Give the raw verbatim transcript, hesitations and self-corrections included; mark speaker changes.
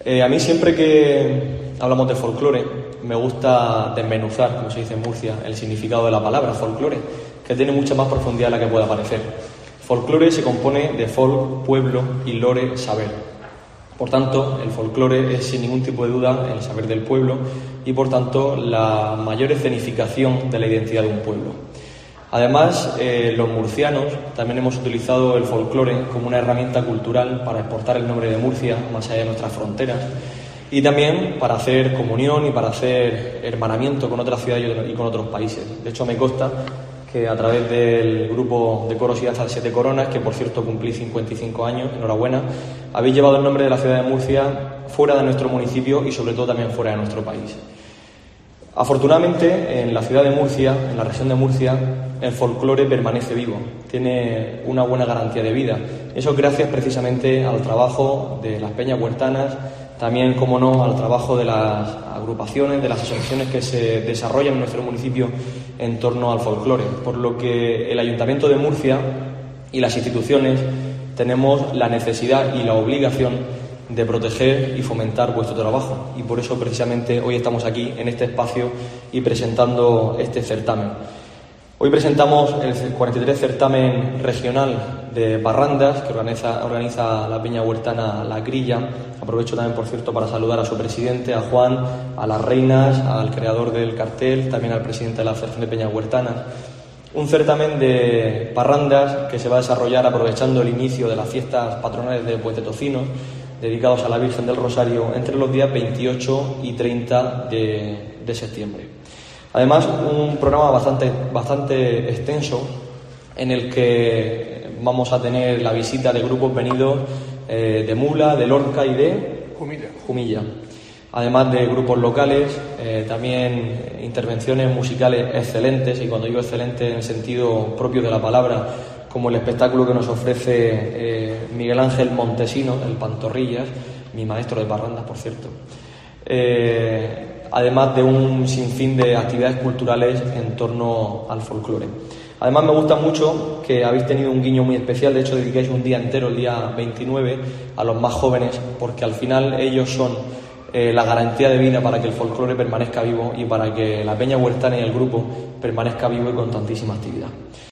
Speaker 1: Eh, a mí siempre que hablamos de folclore me gusta desmenuzar, como se dice en Murcia, el significado de la palabra folclore, que tiene mucha más profundidad de la que pueda parecer. Folclore se compone de folk, pueblo, y lore, saber. Por tanto, el folclore es sin ningún tipo de duda el saber del pueblo y, por tanto, la mayor escenificación de la identidad de un pueblo. Además, eh, los murcianos también hemos utilizado el folclore como una herramienta cultural para exportar el nombre de Murcia más allá de nuestras fronteras y también para hacer comunión y para hacer hermanamiento con otras ciudades y con otros países. De hecho, me consta que a través del grupo de coros y danzas Siete Coronas, que por cierto cumplí cincuenta y cinco años, enhorabuena, habéis llevado el nombre de la ciudad de Murcia fuera de nuestro municipio y sobre todo también fuera de nuestro país. Afortunadamente, en la ciudad de Murcia, en la región de Murcia, el folclore permanece vivo, tiene una buena garantía de vida. Eso es gracias precisamente al trabajo de las peñas huertanas, también, como no, al trabajo de las agrupaciones, de las asociaciones que se desarrollan en nuestro municipio en torno al folclore. Por lo que el Ayuntamiento de Murcia y las instituciones tenemos la necesidad y la obligación de proteger y fomentar vuestro trabajo. Y por eso, precisamente, hoy estamos aquí, en este espacio, y presentando este certamen. Hoy presentamos el cuarenta y tres certamen regional de parrandas que organiza, organiza la peña huertana La Grilla. Aprovecho también, por cierto, para saludar a su presidente, a Juan, a las reinas, al creador del cartel, también al presidente de la Asociación de Peñas Huertanas. Un certamen de parrandas que se va a desarrollar aprovechando el inicio de las fiestas patronales de Puente-Tocinos, dedicados a la Virgen del Rosario, entre los días veintiocho y treinta de, de septiembre. Además, un programa bastante, bastante extenso en el que vamos a tener la visita de grupos venidos eh, de Mula, de Lorca y de
Speaker 2: Jumilla.
Speaker 1: Jumilla. Además de grupos locales, eh, también intervenciones musicales excelentes, y cuando digo excelentes en el sentido propio de la palabra, como el espectáculo que nos ofrece eh, Miguel Ángel Montesino, el Pantorrillas, mi maestro de parrandas, por cierto. Eh, además de un sinfín de actividades culturales en torno al folclore. Además, me gusta mucho que habéis tenido un guiño muy especial, de hecho dedicáis un día entero, el día veintinueve, a los más jóvenes, porque al final ellos son eh, la garantía de vida para que el folclore permanezca vivo y para que la peña huertana y el grupo permanezca vivo y con tantísima actividad.